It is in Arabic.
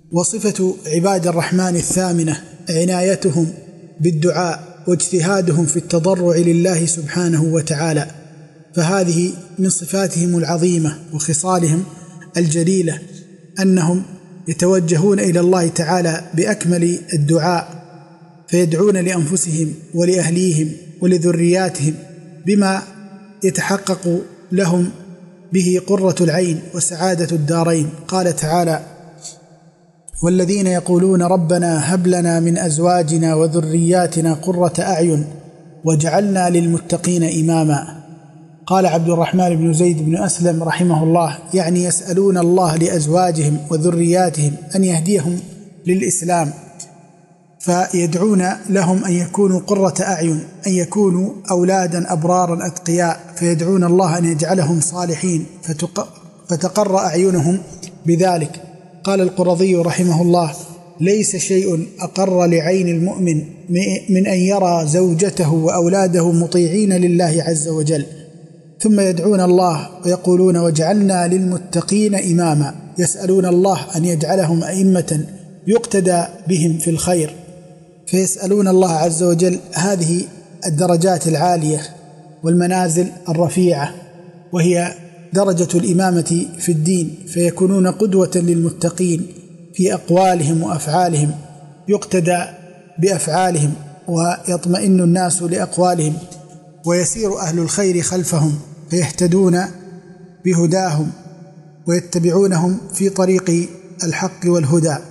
وصفة عباد الرحمن الثامنة عنايتهم بالدعاء واجتهادهم في التضرع لله سبحانه وتعالى، فهذه من صفاتهم العظيمة وخصالهم الجليلة، أنهم يتوجهون إلى الله تعالى بأكمل الدعاء، فيدعون لأنفسهم ولأهليهم ولذرياتهم بما يتحقق لهم به قرة العين وسعادة الدارين. قال تعالى: والذين يقولون ربنا هب لنا من أزواجنا وذرياتنا قرة أعين واجعلنا للمتقين إماما. قال عبد الرحمن بن زيد بن أسلم رحمه الله: يعني يسألون الله لأزواجهم وذرياتهم أن يهديهم للإسلام، فيدعون لهم أن يكونوا قرة أعين، أن يكونوا أولادا أبرارا أتقياء، فيدعون الله أن يجعلهم صالحين فتقر أعينهم بذلك. قال القرظي رحمه الله: ليس شيء أقر لعين المؤمن من أن يرى زوجته وأولاده مطيعين لله عز وجل. ثم يدعون الله ويقولون: واجعلنا للمتقين إماما، يسألون الله أن يجعلهم أئمة يقتدى بهم في الخير، فيسألون الله عز وجل هذه الدرجات العالية والمنازل الرفيعة، وهي درجة الإمامة في الدين، فيكونون قدوة للمتقين في أقوالهم وأفعالهم، يقتدى بأفعالهم ويطمئن الناس لأقوالهم، ويسير أهل الخير خلفهم فيهتدون بهداهم ويتبعونهم في طريق الحق والهدى.